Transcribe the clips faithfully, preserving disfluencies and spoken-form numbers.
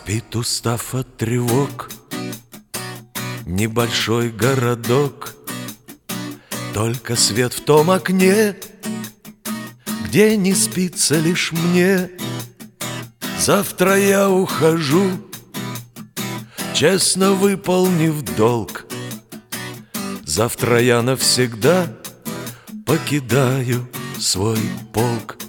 Спит, устав от тревог, небольшой городок. Только свет в том окне, где не спится лишь мне. Завтра я ухожу, честно выполнив долг. Завтра я навсегда покидаю свой полк.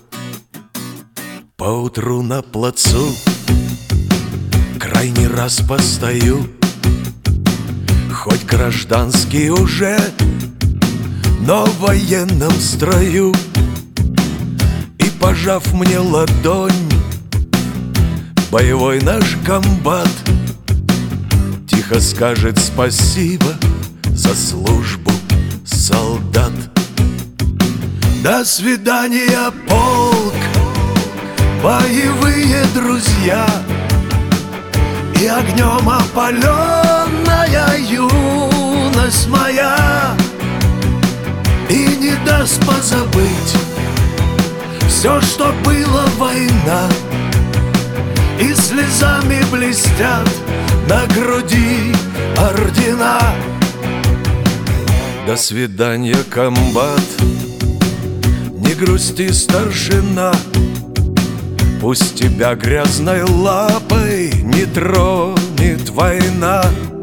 Поутру на плацу крайний раз постою, хоть гражданский уже, но в военном строю. И, пожав мне ладонь, боевой наш комбат тихо скажет спасибо за службу, солдат. До свидания, полк, боевые друзья, и огнем опаленная юность моя и не даст позабыть все, что было война. И слезами блестят на груди ордена. До свидания, комбат, не грусти, старшина. Пусть тебя грязной лапой не тронет война.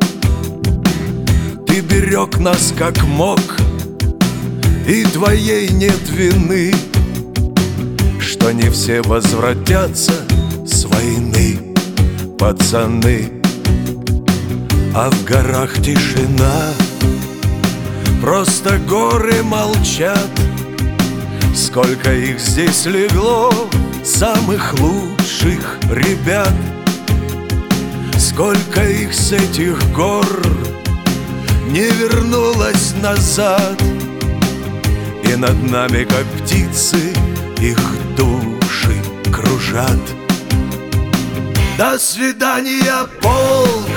Ты берег нас как мог, и твоей нет вины, что не все возвратятся с войны, пацаны. А в горах тишина, просто горы молчат. Сколько их здесь легло, самых лучших ребят. Сколько их с этих гор не вернулось назад. И над нами, как птицы, их души кружат. До свидания, полк,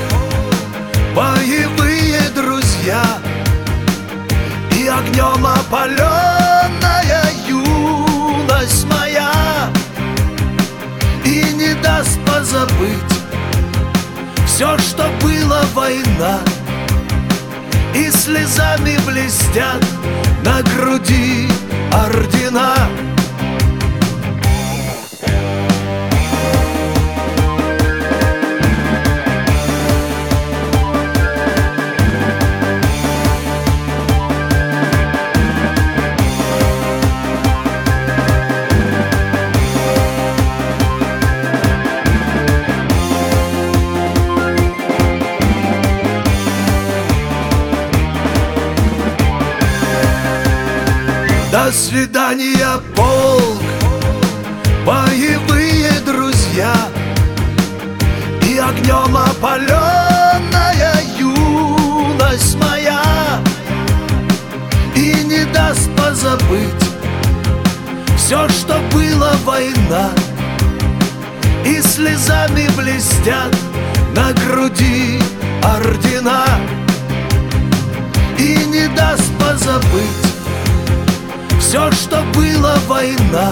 боевые друзья, и огнем опаленная юность моя и не даст позабыть все, что было война. И слезами блестят на груди ордена. До свидания, полк, боевые друзья, и огнем опаленная юность моя и не даст позабыть все, что было война. И слезами блестят на груди ордена. И не даст позабыть все, что было война.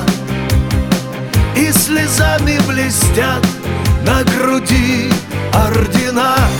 И слезами блестят на груди ордена.